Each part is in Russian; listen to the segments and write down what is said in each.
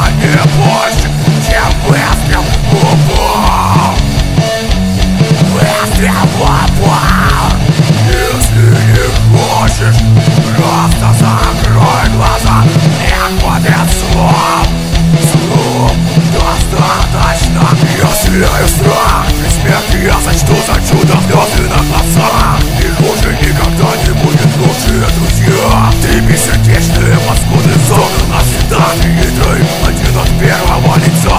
не больше, чем выстрел в упор. Выстрел в упор. Если не хочешь, просто закрой глаза. Не хватит слов, слов достаточно. Я теряю страх, при смерти я сочту за чудо слезы на глазах. И хуже никогда не будет лучше, друзья. Ты бессердечные паскуды зоны навсегда. Ты хитрый, один от первого лица.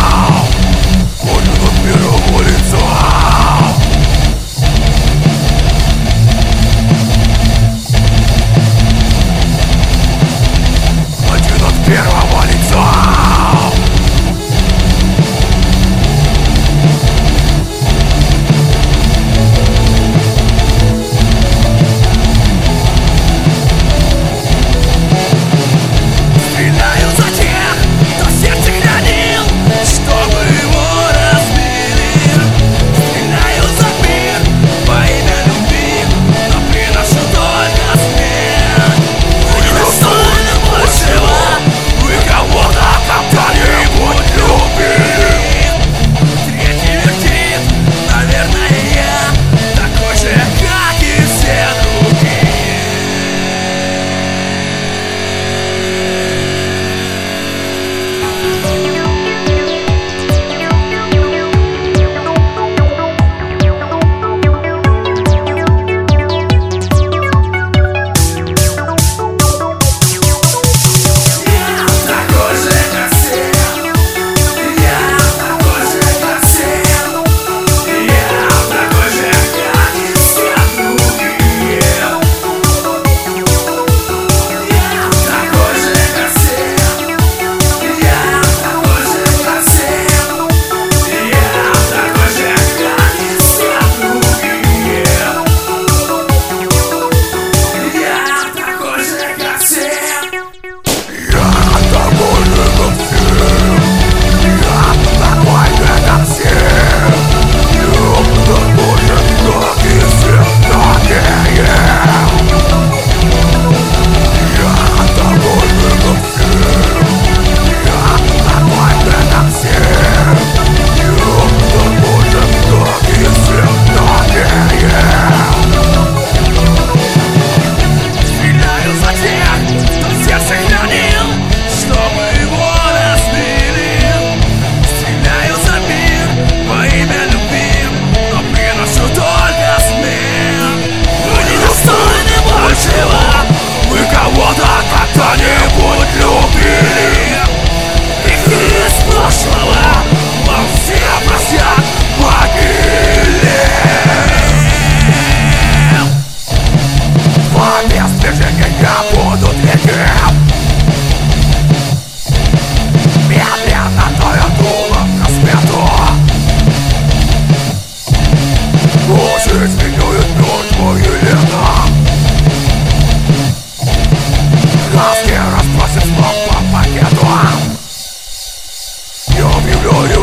Один от первого лица. Первого лица. Стреляю за тех, кто сердце хранил, чтобы его разбили. Стреляю за мир во имя любви, но приношу только смерть. Вы недостойны большего. Вы кого-то когда-нибудь любили. Третий вертит, наверное, я такой же, как и все другие. Изменяет мертвое лето. Краски распросят снова по пакету. Я объявляю